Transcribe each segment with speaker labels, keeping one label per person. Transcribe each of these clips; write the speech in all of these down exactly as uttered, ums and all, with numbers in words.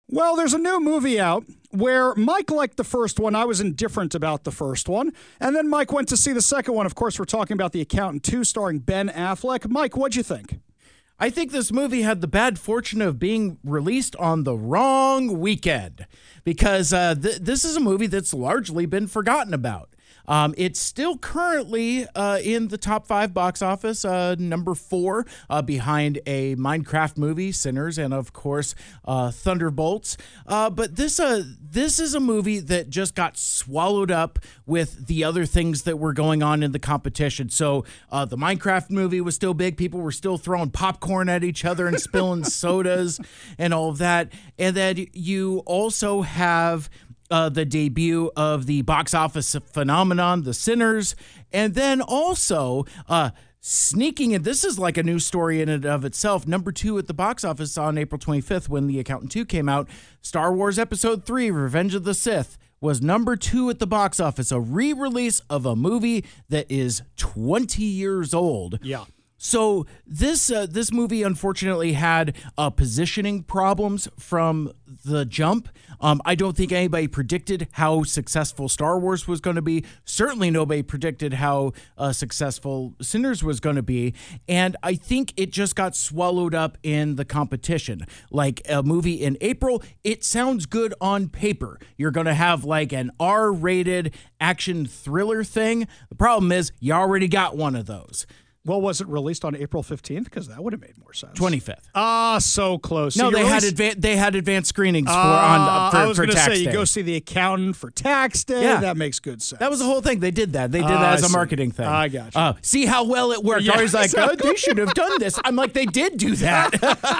Speaker 1: Well, there's a new movie out where Mike liked the first one. I was indifferent about the first one. And then Mike went to see the second one. Of course, we're talking about The Accountant two starring Ben Affleck. Mike, what'd you think?
Speaker 2: I think this movie had the bad fortune of being released on the wrong weekend because uh, th- this is a movie that's largely been forgotten about. Um, it's still currently uh, in the top five box office, uh, number four, uh, behind a Minecraft movie, Sinners, and of course uh, Thunderbolts. Uh, but this uh, this is a movie that just got swallowed up with the other things that were going on in the competition. So uh, the Minecraft movie was still big. People were still throwing popcorn at each other and spilling sodas and all of that. And then you also have Uh, the debut of the box office phenomenon, The Sinners, and then also uh, sneaking in. This is like a news story in and of itself. Number two at the box office on April twenty-fifth when The Accountant two came out. Star Wars Episode three, Revenge of the Sith, was number two at the box office, a re-release of a movie that is twenty years old.
Speaker 1: Yeah.
Speaker 2: So this uh, this movie unfortunately had uh, positioning problems from the jump. Um, I don't think anybody predicted how successful Star Wars was going to be. Certainly nobody predicted how uh, successful Sinners was going to be. And I think it just got swallowed up in the competition. Like a movie in April, it sounds good on paper. You're going to have like an R-rated action thriller thing. The problem is you already got one of those.
Speaker 1: Well, was it released on April fifteenth? Because that would have made more sense.
Speaker 2: twenty-fifth.
Speaker 1: Ah, so close.
Speaker 2: No,
Speaker 1: so
Speaker 2: they
Speaker 1: released...
Speaker 2: had adva- they had advanced screenings for
Speaker 1: uh,
Speaker 2: on uh, for,
Speaker 1: I was
Speaker 2: for
Speaker 1: gonna
Speaker 2: tax
Speaker 1: say
Speaker 2: day.
Speaker 1: you go see The Accountant for tax day.
Speaker 2: Yeah.
Speaker 1: That makes good sense.
Speaker 2: That was the whole thing. They did that. They did
Speaker 1: uh,
Speaker 2: that as
Speaker 1: I
Speaker 2: a
Speaker 1: see.
Speaker 2: marketing thing.
Speaker 1: I got you.
Speaker 2: Uh, see how well it worked.
Speaker 1: Yeah,
Speaker 2: I was like,
Speaker 1: exactly.
Speaker 2: oh, they should have done this. I'm like, they did do that.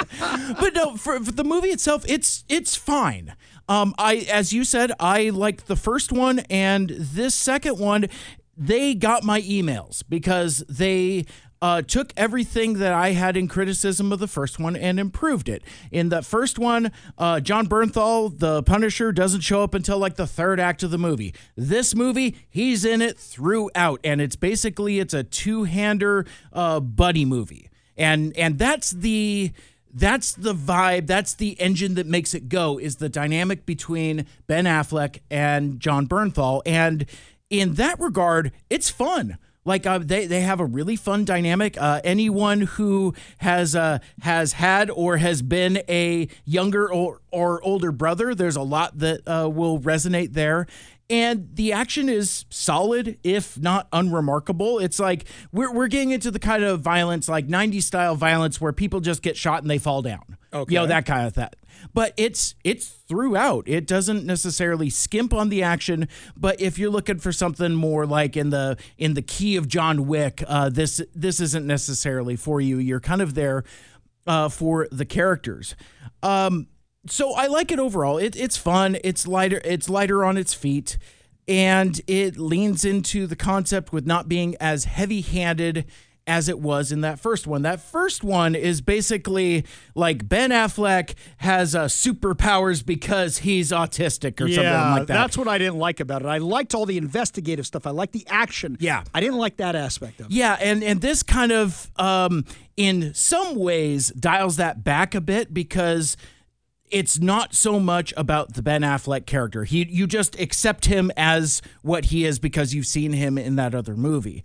Speaker 2: But no, for, for the movie itself, it's it's fine. Um, I as you said, I liked the first one, and this second one, they got my emails because they Uh, took everything that I had in criticism of the first one and improved it. In that first one, uh, John Bernthal, the Punisher, doesn't show up until like the third act of the movie. This movie, he's in it throughout, and it's basically it's a two-hander uh, buddy movie, and and that's the. That's the vibe. That's the engine that makes it go, is the dynamic between Ben Affleck and John Bernthal. And in that regard, it's fun. Like uh, they they have a really fun dynamic. Uh, anyone who has uh, has had or has been a younger or, or older brother, there's a lot that uh, will resonate there. And the action is solid, if not unremarkable. It's like we're we're getting into the kind of violence, like nineties style violence, where people just get shot and they fall down.
Speaker 1: Okay.
Speaker 2: You know, that kind of thing. But it's it's throughout. It doesn't necessarily skimp on the action. But if you're looking for something more like in the in the key of John Wick, uh, this this isn't necessarily for you. You're kind of there uh, for the characters. Um, so I like it overall. It, it's fun. It's lighter. It's lighter on its feet, and it leans into the concept with not being as heavy-handed as it was in that first one. That first one is basically like Ben Affleck has uh, superpowers because he's autistic or
Speaker 1: yeah,
Speaker 2: something like that.
Speaker 1: That's what I didn't like about it. I liked all the investigative stuff. I liked the action.
Speaker 2: Yeah.
Speaker 1: I didn't like that aspect of it.
Speaker 2: Yeah, and, and this kind of, um, in some ways, dials that back a bit because it's not so much about the Ben Affleck character. He You just accept him as what he is because you've seen him in that other movie.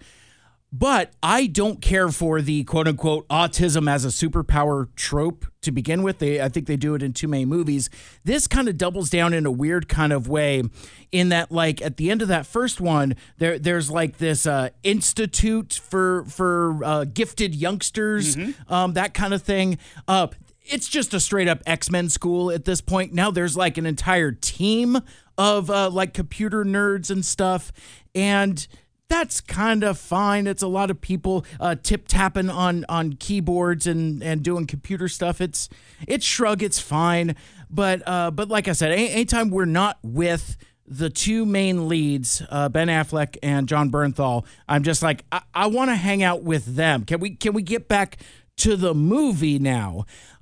Speaker 2: But I don't care for the quote-unquote autism as a superpower trope to begin with. They, I think they do it in too many movies. This kind of doubles down in a weird kind of way in that, like, at the end of that first one, there there's like this uh, institute for, for uh, gifted youngsters, mm-hmm. um, that kind of thing. Uh, it's just a straight-up X-Men school at this point. Now there's like an entire team of uh, like computer nerds and stuff, and that's kind of fine. It's a lot of people uh, tip-tapping on on keyboards and, and doing computer stuff. It's it's shrug. It's fine. But uh, but like I said, any, anytime we're not with the two main leads, uh, Ben Affleck and John Bernthal, I'm just like, I, I want to hang out with them. Can we can we get back to the movie now?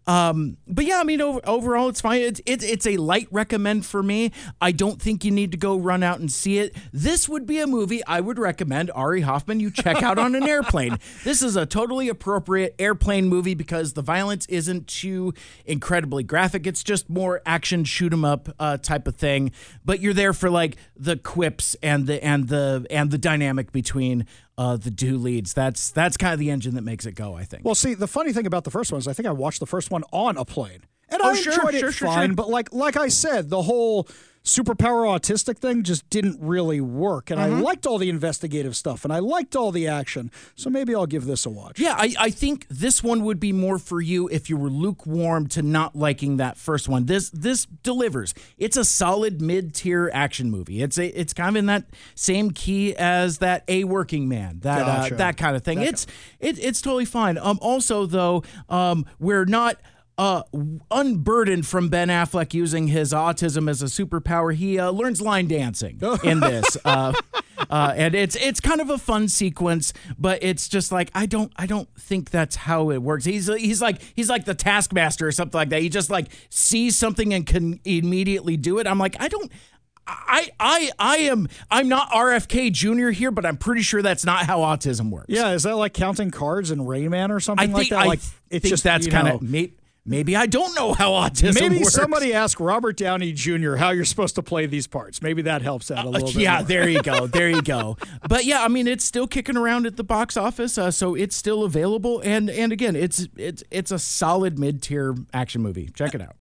Speaker 2: Um, but yeah, I mean, over, overall, it's fine. It's, it's it's a light recommend for me. I don't think you need to go run out and see it. This would be a movie I would recommend Ari Hoffman you check out on an airplane. This is a totally appropriate airplane movie because the violence isn't too incredibly graphic. It's just more action, shoot 'em up uh, type of thing. But you're there for like the quips and the and the and the dynamic between uh, the two leads. That's that's kind of the engine that makes it go, I think.
Speaker 1: Well, see, the funny thing about the first one is I think I watched the first one on a plane. And
Speaker 2: Oh,
Speaker 1: I
Speaker 2: sure,
Speaker 1: enjoyed
Speaker 2: sure,
Speaker 1: it
Speaker 2: sure,
Speaker 1: fine,
Speaker 2: sure.
Speaker 1: but like like I said, the whole superpower autistic thing just didn't really work. And
Speaker 2: Mm-hmm.
Speaker 1: I liked all the investigative stuff, and I liked all the action. So maybe I'll give this a watch.
Speaker 2: Yeah, I, I think this one would be more for you if you were lukewarm to not liking that first one. This this delivers. It's a solid mid-tier action movie. It's a, it's kind of in that same key as that A Working Man, that
Speaker 1: Gotcha.
Speaker 2: uh, that kind of thing.
Speaker 1: That
Speaker 2: it's it, it's totally fine. Um, also though, um, we're not. Uh, unburdened from Ben Affleck using his autism as a superpower. He uh, learns line dancing in this, uh, uh, and it's it's kind of a fun sequence. But it's just like I don't I don't think that's how it works. He's he's like he's like the Taskmaster or something like that. He just like sees something and can immediately do it. I'm like I don't. I I I am I'm not R F K Junior here, but I'm pretty sure that's not how autism works.
Speaker 1: Yeah, is that like counting cards in Rain Man or something
Speaker 2: I
Speaker 1: like
Speaker 2: think
Speaker 1: that?
Speaker 2: I
Speaker 1: Like
Speaker 2: think that's kind of maybe, maybe I don't know how autism
Speaker 1: Maybe
Speaker 2: works.
Speaker 1: somebody ask Robert Downey Junior how you're supposed to play these parts. Maybe that helps out a little
Speaker 2: Uh,
Speaker 1: bit.
Speaker 2: yeah,
Speaker 1: more.
Speaker 2: there you go. There you go. But yeah, I mean, it's still kicking around at the box office, uh, so it's still available. And and again, it's it's it's a solid mid tier action movie. Check it out.